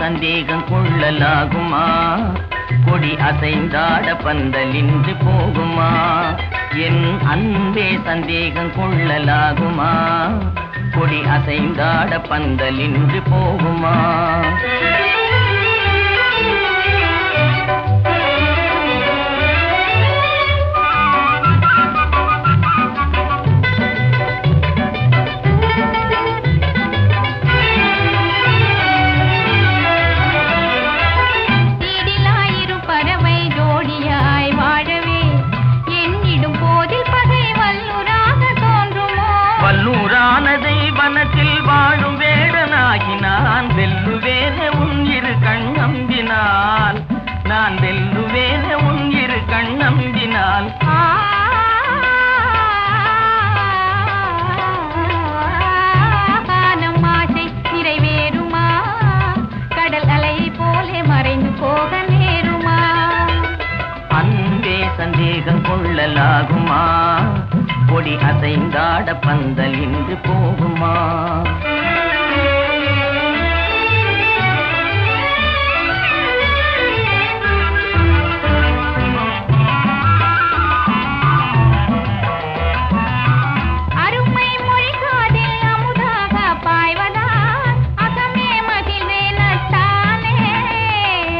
சந்தேகம் கொள்ளலாகுமா? கொடி அசைந்தாட பந்தலின்றி போகுமா? என் அன்பே சந்தேகம் கொள்ளலாகுமா? கொடி அசைந்தாட பந்தலின்றி போகுமா? வல்லூரானதை வனத்தில் வாழும் வேடனாகி நான் வெல்லுவேனே உன் இரு கண் நம்பினால், நான் வெல்லுவேனே உன் இரு கண் நம்பினால். நம் ஆசை நிறைவேறுமா? கடல் அலை போலே மறைந்து போக நேருமா? அன்பே சந்தேகம் கொள்ளலாகுமா? கொடி அசைந்தாட பந்தல் இன்று போகுமா? அருமை மொழி காதில் அமுதாக பாய்வதா? அகமே மகிழ்வேனத்தானே.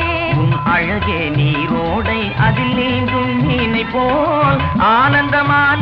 உன் அழகே நீரோடை அதில் நீந்தும் மீனை போல் ஆனந்தமான